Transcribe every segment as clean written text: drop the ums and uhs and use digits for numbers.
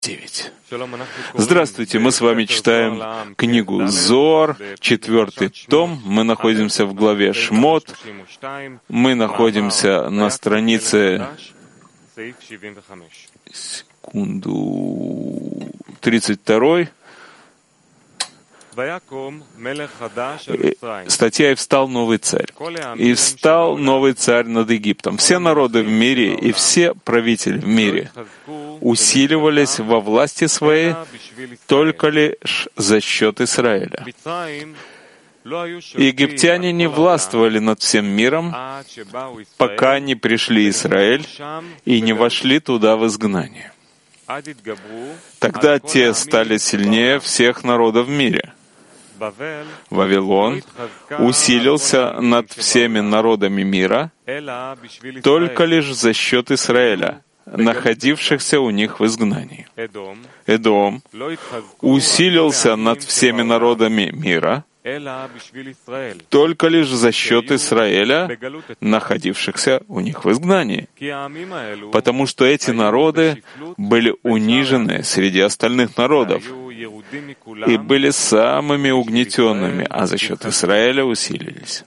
9. Здравствуйте, мы с вами читаем книгу Зоар, 4 том. Мы находимся в главе Шмот. Мы находимся на странице 32. Статья «И встал новый царь». «И встал новый царь над Египтом». Все народы в мире и все правители в мире усиливались во власти своей только лишь за счет Израиля. Египтяне не властвовали над всем миром, пока не пришли Израиль и не вошли туда в изгнание. Тогда те стали сильнее всех народов в мире. Вавилон усилился над всеми народами мира только лишь за счет Израиля, находившихся у них в изгнании. Эдом усилился над всеми народами мира только лишь за счет Израиля, находившихся у них в изгнании, потому что эти народы были унижены среди остальных народов и были самыми угнетенными, а за счет Израиля усилились.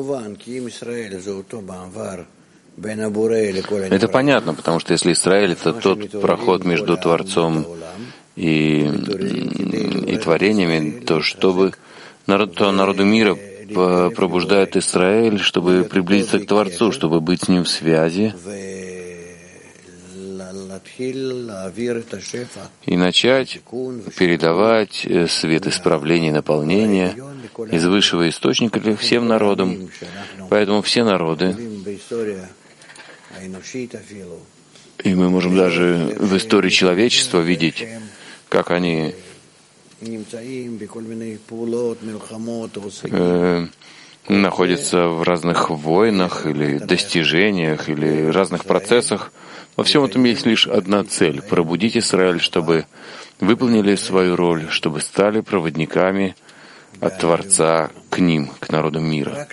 Это понятно, потому что если Израиль — это тот проход между Творцом и творениями, то народу мира пробуждает Израиль, чтобы приблизиться к Творцу, чтобы быть с Ним в связи и начать передавать свет исправления и наполнения из высшего источника всем народам. Поэтому все народы, и мы можем даже в истории человечества видеть, как они находятся в разных войнах или достижениях или разных процессах. Во всем этом есть лишь одна цель — пробудить Израиль, чтобы выполнили свою роль, чтобы стали проводниками от Творца к ним, к народам мира.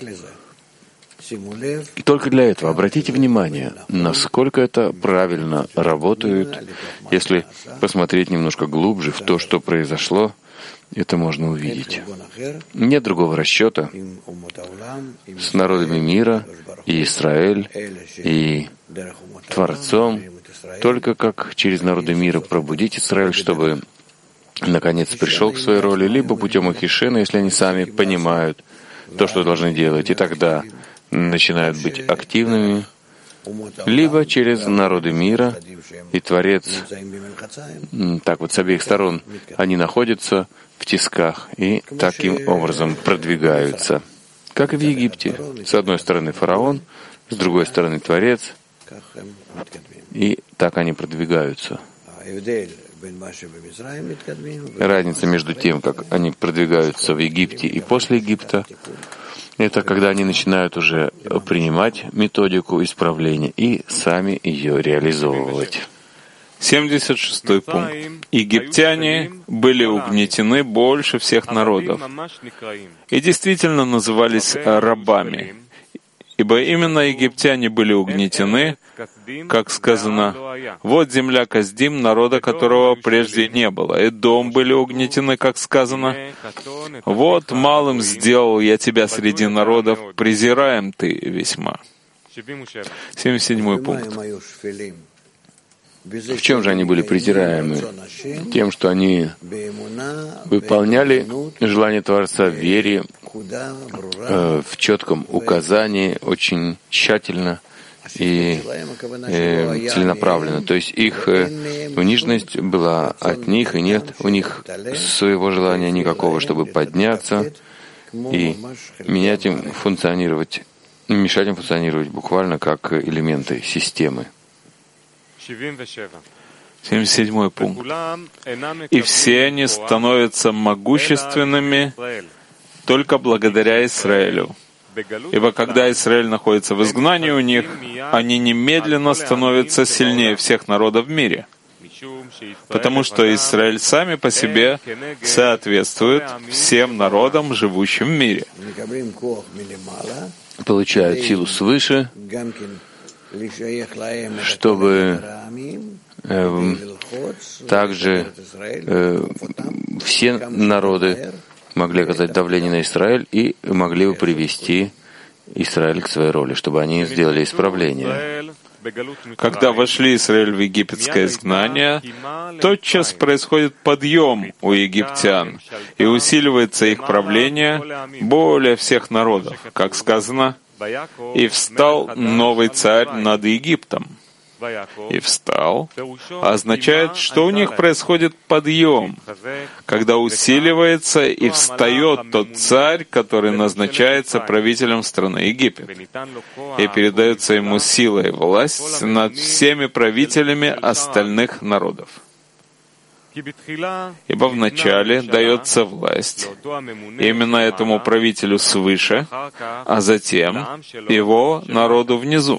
И только для этого обратите внимание, насколько это правильно работает. Если посмотреть немножко глубже в то, что произошло, это можно увидеть. Нет другого расчета с народами мира, и Израиль, и Творцом, только как через народы мира пробудить Израиль, чтобы наконец пришел к своей роли, либо путем Ахишена, если они сами понимают то, что должны делать, и тогда начинают быть активными, либо через народы мира, и Творец, так вот с обеих сторон, они находятся в тисках и таким образом продвигаются. Как и в Египте. С одной стороны фараон, с другой стороны Творец, и так они продвигаются. Разница между тем, как они продвигаются в Египте и после Египта, это когда они начинают уже принимать методику исправления и сами ее реализовывать. 76-й пункт. Египтяне были угнетены больше всех народов и действительно назывались рабами, ибо именно египтяне были угнетены, как сказано, «Вот земля Каздим, народа которого прежде не было». Эдом были угнетены, как сказано, «Вот малым сделал я тебя среди народов, презираем ты весьма». 77-й пункт. В чем же они были презираемы? Тем, что они выполняли желание Творца в вере, в четком указании, очень тщательно и целенаправленно. То есть их униженность была от них, и нет у них своего желания никакого, чтобы подняться и мешать им функционировать буквально как элементы системы. 77-й пункт. «И все они становятся могущественными только благодаря Израилю. Ибо когда Израиль находится в изгнании у них, они немедленно становятся сильнее всех народов в мире. Потому что Израиль сами по себе соответствует всем народам, живущим в мире». Получают силу свыше, чтобы также все народы могли оказать давление на Израиль и могли бы привести Израиль к своей роли, чтобы они сделали исправление. Когда вошли Израиль в египетское изгнание, тотчас происходит подъем у египтян, и усиливается их правление более всех народов, как сказано, «И встал новый царь над Египтом». «И встал» означает, что у них происходит подъем, когда усиливается и встает тот царь, который назначается правителем страны Египет, и передается ему сила и власть над всеми правителями остальных народов. Ибо вначале дается власть именно этому правителю свыше, а затем его народу внизу.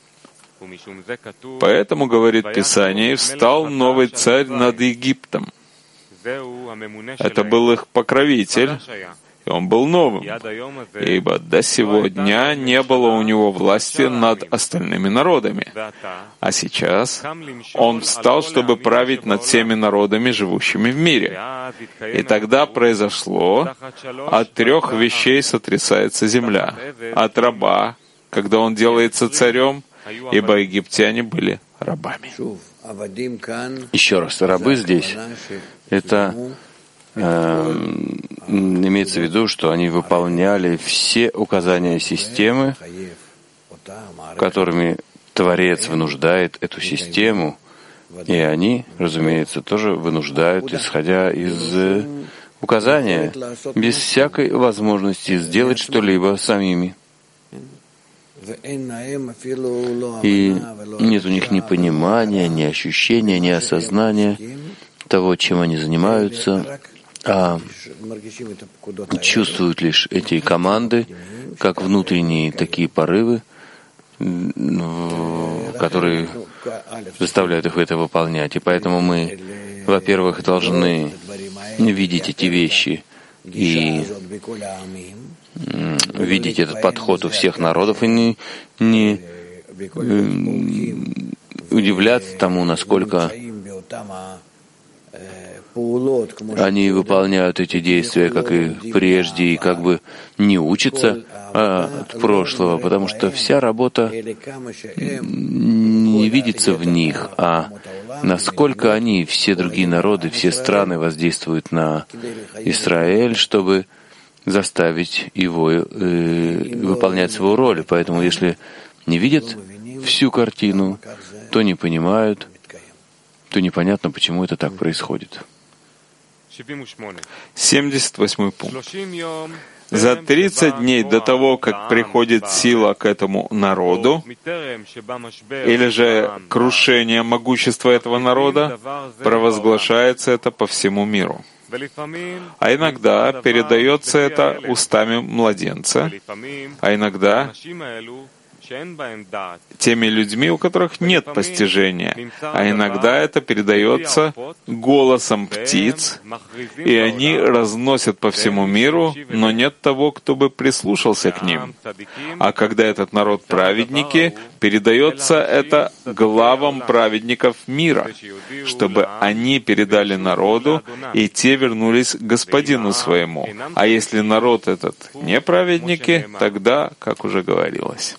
Поэтому, говорит Писание, «Встал новый царь над Египтом». Это был их покровитель, и он был новым, ибо до сего дня не было у него власти над остальными народами. А сейчас он встал, чтобы править над всеми народами, живущими в мире. И тогда произошло: от 3 вещей сотрясается земля. От раба, когда он делается царем, ибо египтяне были рабами. Еще раз, рабы здесь, это имеется в виду, что они выполняли все указания системы, которыми Творец вынуждает эту систему, и они, разумеется, тоже вынуждают, исходя из указания, без всякой возможности сделать что-либо самими. И нет у них ни понимания, ни ощущения, ни осознания того, чем они занимаются, а чувствуют лишь эти команды, как внутренние такие порывы, которые заставляют их это выполнять. И поэтому мы, во-первых, должны видеть эти вещи и видеть этот подход у всех народов и не удивляться тому, насколько они выполняют эти действия, как и прежде, и как бы не учатся от прошлого, потому что вся работа не видится в них, а насколько они, все другие народы, все страны воздействуют на Израиль, чтобы заставить его выполнять свою роль. Поэтому, если не видят всю картину, то не понимают, то непонятно, почему это так происходит. 78 пункт. За 30 дней до того, как приходит сила к этому народу, или же крушение могущества этого народа, провозглашается это по всему миру. А иногда передается это устами младенца, а иногда теми людьми, у которых нет постижения, а иногда это передается голосом птиц, и они разносят по всему миру, но нет того, кто бы прислушался к ним. А когда этот народ праведники, передается это главам праведников мира, чтобы они передали народу, и те вернулись к Господину своему. А если народ этот не праведники, тогда, как уже говорилось.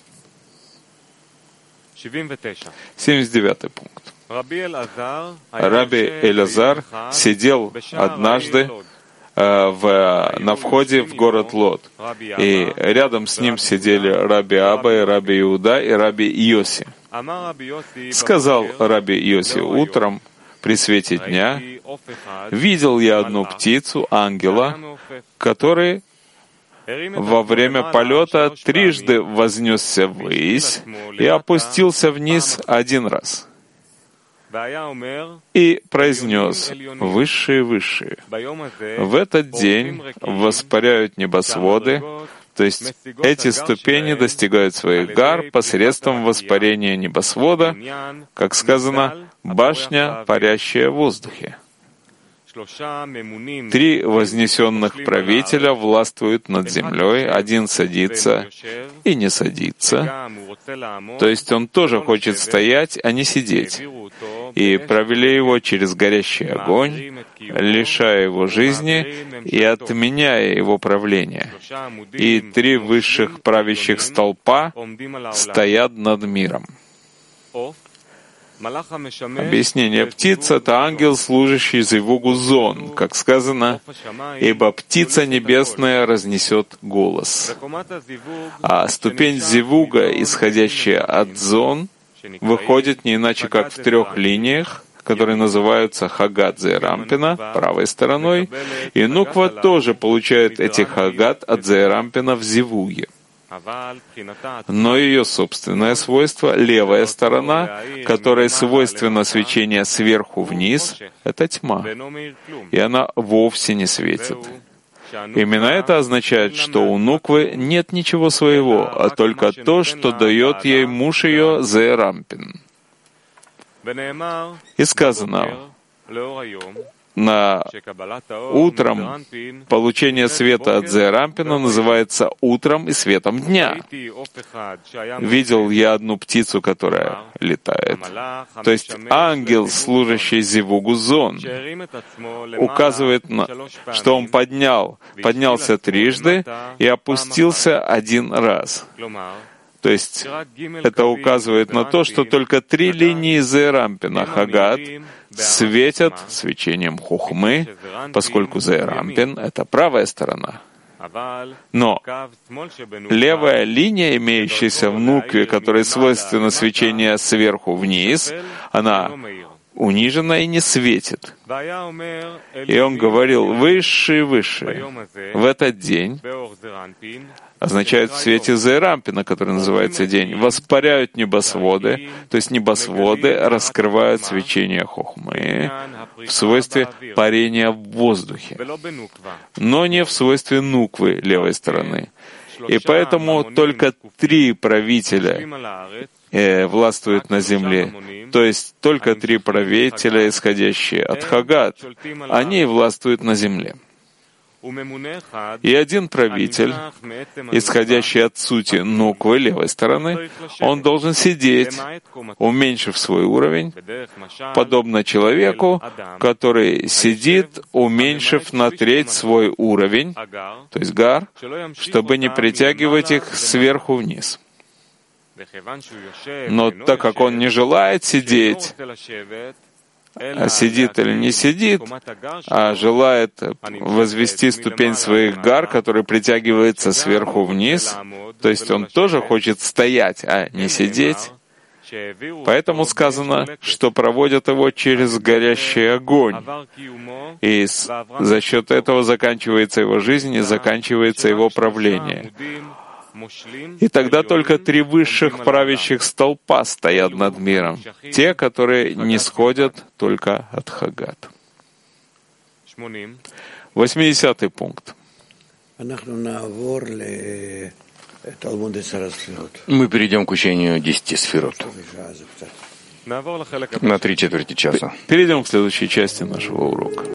79 пункт. Раби Элазар сидел однажды на входе в город Лод, и рядом с ним сидели Раби Аба, и Раби Иуда, и Раби Йоси. Сказал Раби Йоси: утром при свете дня видел я одну птицу, ангела, который во время полета трижды вознесся ввысь и опустился вниз один раз. И произнес: «Высшие, высшие». В этот день воспаряют небосводы, то есть эти ступени достигают своих гар посредством воспарения небосвода, как сказано, башня, парящая в воздухе. 3 вознесенных правителя властвуют над землей, один садится и не садится, то есть он тоже хочет стоять, а не сидеть. и провели его через горящий огонь, лишая его жизни и отменяя его правление. И 3 высших правящих столпа стоят над миром. Объяснение. Птица — это ангел, служащий зивугу зон, как сказано, ибо птица небесная разнесет голос. А ступень зивуга, исходящая от зон, выходит не иначе как в 3 линиях, которые называются Хагат Зеэрампина правой стороной, и Нуква тоже получает эти Хагат от Зеэрампина в зивуге. Но ее собственное свойство, левая сторона, которой свойственно свечение сверху вниз, это тьма, и она вовсе не светит. Именно это означает, что у Нуквы нет ничего своего, а только то, что дает ей муж ее Зеэрампин. И сказано, утром получение света от Зеэрампина называется утром и светом дня. Видел я одну птицу, которая летает. То есть ангел, служащий зивугу зон, указывает, что он поднялся 3 и опустился 1 раз. То есть это указывает на то, что только 3 линии Зеэрампина Хагат светят свечением Хохмы, поскольку Зеэрампин — это правая сторона. Но левая линия, имеющаяся в Нукве, которой свойственно свечение сверху вниз, она унижена и не светит. И он говорил: «Выше и выше». В этот день означает в свете Зеэрампина, который называется день, воспаряют небосводы, то есть небосводы раскрывают свечение Хохмы в свойстве парения в воздухе, но не в свойстве Нуквы левой стороны. И поэтому только 3 правителя властвуют на земле, то есть только 3 правителя, исходящие от Хагат, они властвуют на земле. И 1 правитель, исходящий от сути Нуквы левой стороны, он должен сидеть, уменьшив свой уровень, подобно человеку, который сидит, уменьшив на 1/3 свой уровень, то есть гар, чтобы не притягивать их сверху вниз. Но так как он не желает сидеть, сидит или не сидит, а желает возвести ступень своих гар, который притягивается сверху вниз, то есть он тоже хочет стоять, а не сидеть. Поэтому сказано, что проводят его через горящий огонь, и за счет этого заканчивается его жизнь и заканчивается его правление. И тогда только 3 высших правящих столпа стоят над миром, те, которые не сходят только от Хагат. 80-й пункт. Мы перейдем к учению 10 сферот на 3/4 часа. Перейдем к следующей части нашего урока.